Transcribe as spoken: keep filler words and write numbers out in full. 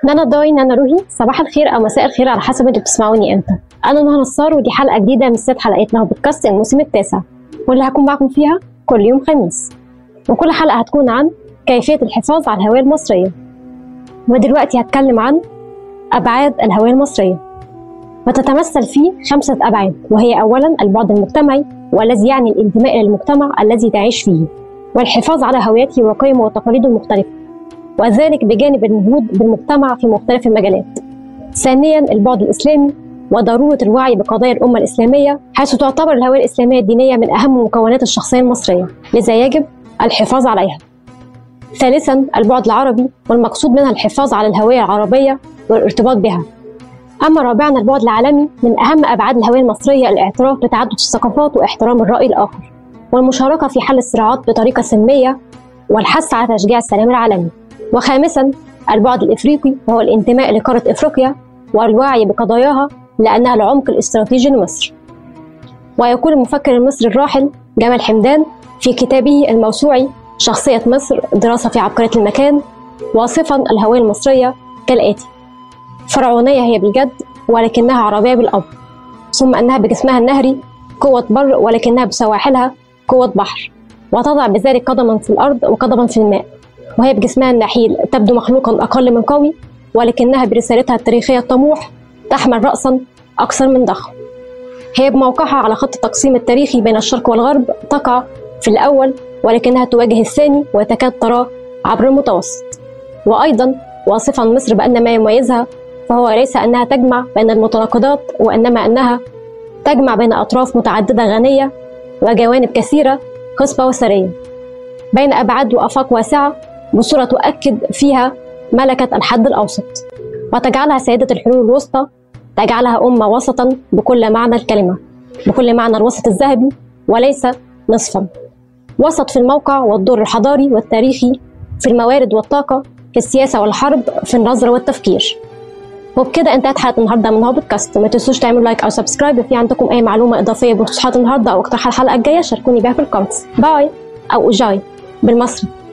نانا داي نانا روحي، صباح الخير او مساء الخير على حسب انتوا بتسمعوني امتى. انا نهى نصار ودي حلقه جديده من ست حلقاتنا بودكاست الموسم التاسع، واللي هكون معكم فيها كل يوم خميس. وكل حلقه هتكون عن كيفيه الحفاظ على الهويه المصريه. ودلوقتي هتكلم عن ابعاد الهويه المصريه، وتتمثل في خمسه ابعاد، وهي اولا البعد المجتمعي، والذي يعني الانتماء للمجتمع الذي تعيش فيه والحفاظ على هويته وقيمه وتقاليده المختلفه، وذلك بجانب النهوض بالمجتمع في مختلف المجالات. ثانيا البعد الإسلامي وضرورة الوعي بقضايا الأمة الإسلامية، حيث تعتبر الهوية الإسلامية الدينية من أهم مكونات الشخصية المصرية، لذا يجب الحفاظ عليها. ثالثا البعد العربي، والمقصود منها الحفاظ على الهوية العربية والارتباط بها. أما رابعا البعد العالمي، من أهم أبعاد الهوية المصرية الاعتراف بتعدد الثقافات واحترام الرأي الآخر، والمشاركة في حل الصراعات بطريقة سلمية، والحث على تشجيع السلام العالمي. وخامسا البعد الإفريقي، وهو الانتماء لقارة إفريقيا والوعي بقضاياها لأنها العمق الاستراتيجي لمصر. ويقول المفكر المصري الراحل جمال حمدان في كتابه الموسوعي شخصية مصر دراسة في عبقرية المكان، واصفا الهوية المصرية كالآتي: فرعونية هي بالجد ولكنها عربية بالأب، ثم أنها بجسمها النهري قوة بر ولكنها بسواحلها قوة بحر، وتضع بذلك قدما في الأرض وقدما في الماء، وهي بجسمها النحيل تبدو مخلوقا أقل من قوي، ولكنها برسالتها التاريخية الطموح تحمل رأسا أكثر من ضخم. هي بموقعها على خط التقسيم التاريخي بين الشرق والغرب تقع في الأول، ولكنها تواجه الثاني وتكاد تراه عبر المتوسط. وأيضا واصفا مصر بأن ما يميزها فهو ليس أنها تجمع بين المتناقضات، وإنما أنها تجمع بين أطراف متعددة غنية وجوانب كثيرة خصبة وثرية، بين أبعاد وآفاق واسعة، بصورة تؤكد فيها ملكة الحد الأوسط، وتجعلها سيدة الحلول الوسطى، تجعلها أمة وسطا بكل معنى الكلمة، بكل معنى الوسط الذهبي وليس نصفا. وسط في الموقع والدور الحضاري والتاريخي، في الموارد والطاقة، في السياسة والحرب، في النظرة والتفكير. وبكده انتهت حلقة النهارده من هو بودكاست. ما تنسوش تعملوا لايك او سبسكرايب. في عندكم اي معلومة اضافية بخصوص حلقة النهارده او اقتراح الحلقة الجاية شاركوني بيها في الكومنتس. باي او جاي بالمصري.